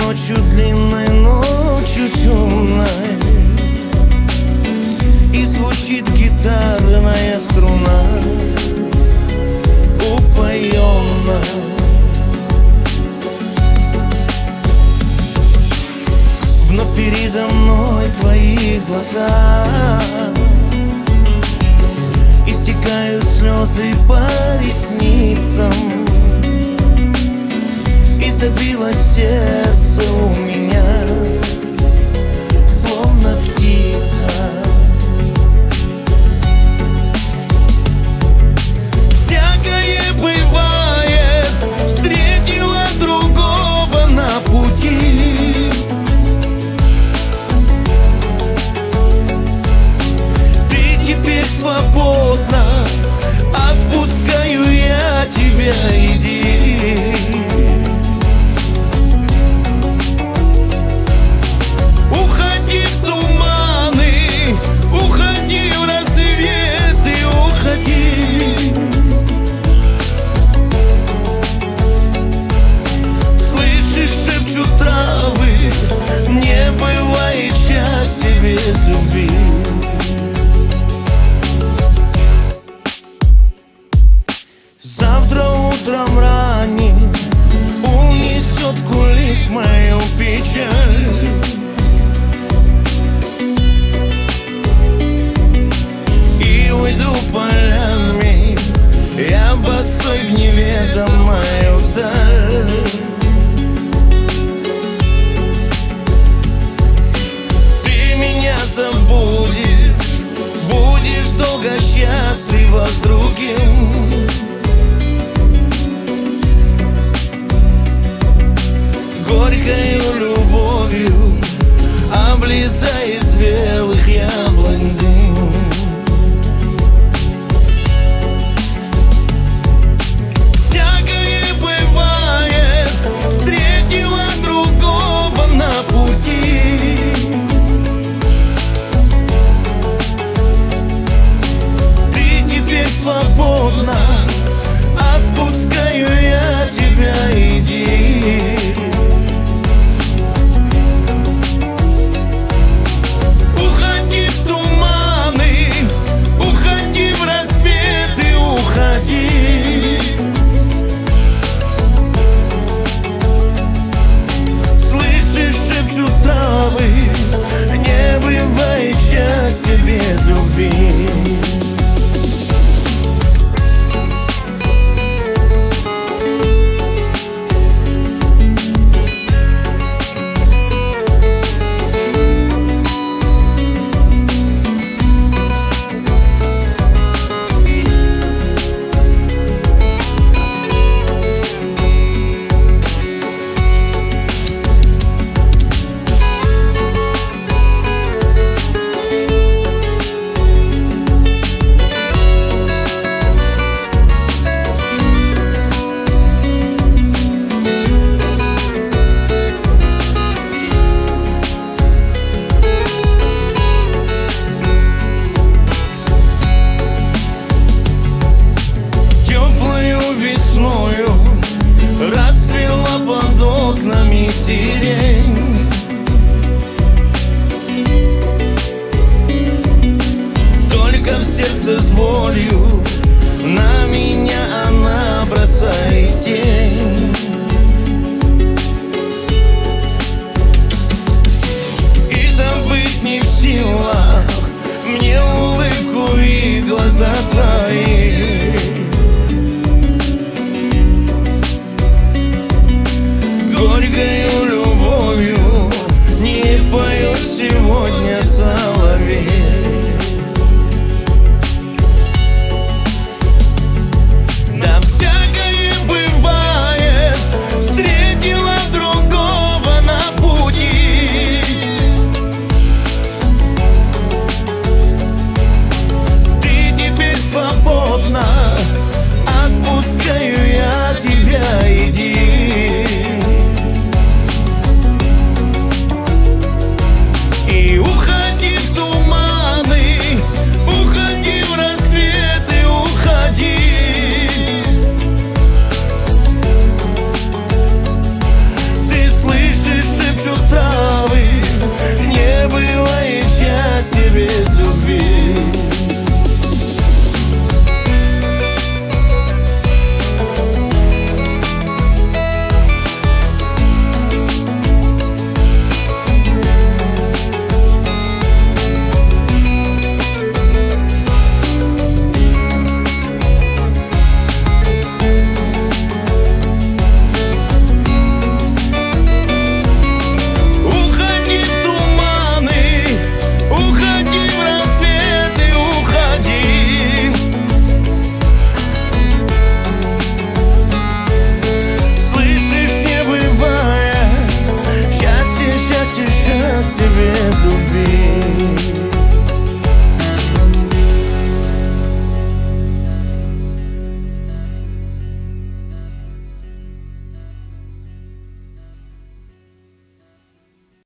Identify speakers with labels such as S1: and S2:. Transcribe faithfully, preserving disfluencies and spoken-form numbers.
S1: ночью длинной, ночью темной, и звучит гитарная струна упоенно. Вновь передо мной твои глаза, истекают слезы по ресницам, и забилось сердце у меня, словно птица. Всякое бывает, встретила другого на пути. Ты теперь свободна, отпускаю я тебя, иди. Уходи в туманы, уходи в рассветы, уходи. Слышишь, шепчут травы, не бывает счастья без любви. Завтра утром ранним унесет кулик мою печаль, и уйду полями я босой в неведомую даль. Ты меня забудешь, будешь долго счастлива с другим. Горькою любовью облетай из белых яблонь дым. Всякое бывает, встретила другого на пути. Ты теперь свободна, отпускаю я тебя, иди. Не бывает счастья без любви. Расцвела под окнами сирень, только в сердце с болью на меня она бросает тень. И забыть не в силах мне улыбку и глаза твои. Горькая